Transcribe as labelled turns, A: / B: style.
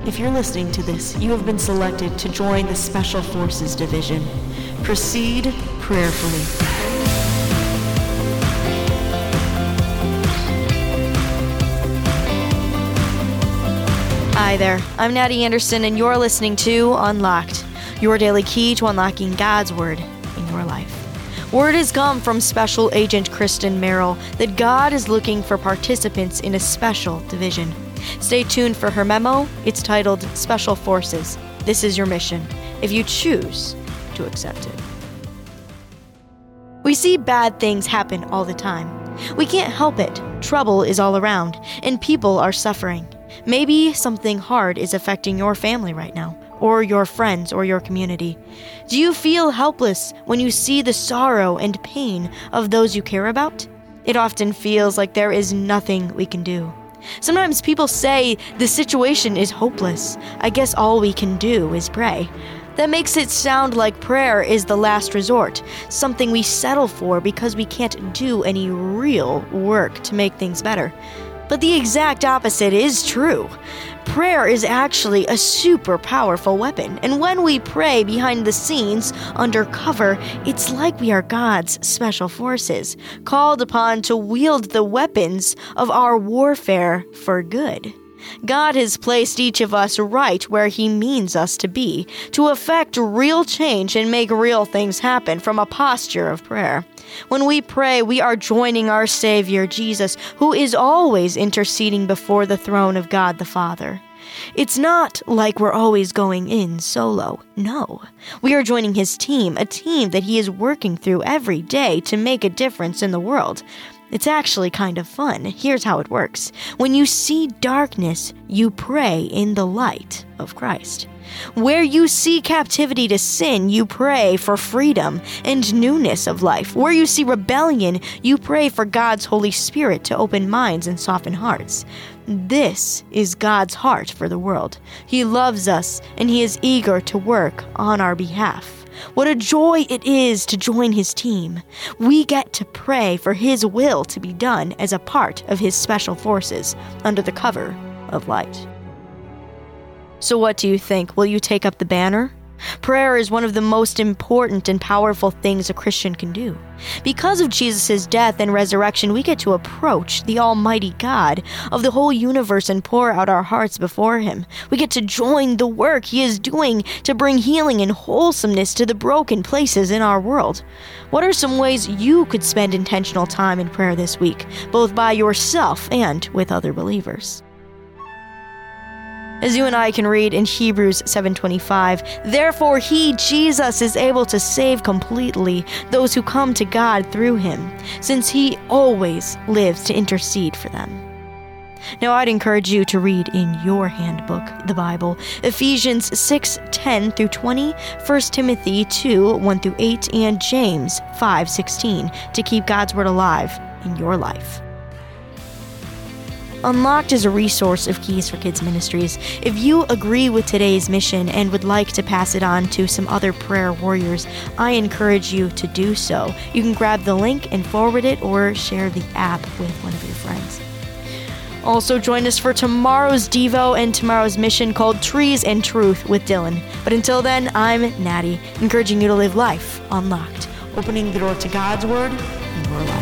A: If you're listening to this, you have been selected to join the Special Forces Division. Proceed prayerfully.
B: Hi there, I'm Natty Anderson, and you're listening to Unlocked, your daily key to unlocking God's Word in your life. Word has come from Special Agent Kristen Merrill that God is looking for participants in a special division. Stay tuned for her memo. It's titled Special Forces. This is your mission, if you choose to accept it. We see bad things happen all the time. We can't help it. Trouble is all around, and people are suffering. Maybe something hard is affecting your family right now, or your friends, or your community. Do you feel helpless when you see the sorrow and pain of those you care about? It often feels like there is nothing we can do. Sometimes people say the situation is hopeless. I guess all we can do is pray. That makes it sound like prayer is the last resort, something we settle for because we can't do any real work to make things better. But the exact opposite is true. Prayer is actually a super powerful weapon, and when we pray behind the scenes, under cover, it's like we are God's special forces, called upon to wield the weapons of our warfare for good. God has placed each of us right where He means us to be, to effect real change and make real things happen from a posture of prayer. When we pray, we are joining our Savior, Jesus, who is always interceding before the throne of God the Father. It's not like we're always going in solo. No. We are joining His team, a team that He is working through every day to make a difference in the world. It's actually kind of fun. Here's how it works. When you see darkness, you pray in the light of Christ. Where you see captivity to sin, you pray for freedom and newness of life. Where you see rebellion, you pray for God's Holy Spirit to open minds and soften hearts. This is God's heart for the world. He loves us, and He is eager to work on our behalf. What a joy it is to join His team. We get to pray for His will to be done as a part of His special forces under the cover of light. So what do you think? Will you take up the banner? Prayer is one of the most important and powerful things a Christian can do. Because of Jesus' death and resurrection, we get to approach the Almighty God of the whole universe and pour out our hearts before Him. We get to join the work He is doing to bring healing and wholesomeness to the broken places in our world. What are some ways you could spend intentional time in prayer this week, both by yourself and with other believers? As you and I can read in Hebrews 7:25, therefore He, Jesus, is able to save completely those who come to God through Him, since He always lives to intercede for them. Now I'd encourage you to read in your handbook, the Bible, Ephesians 6:10 through 20, 1 Timothy 2:1 through 8, and James 5:16 to keep God's Word alive in your life. Unlocked is a resource of Keys for Kids Ministries. If you agree with today's mission and would like to pass it on to some other prayer warriors, I encourage you to do so. You can grab the link and forward it or share the app with one of your friends. Also join us for tomorrow's Devo and tomorrow's mission called Trees and Truth with Dylan. But until then, I'm Natty, encouraging you to live life unlocked, opening the door to God's Word in your life.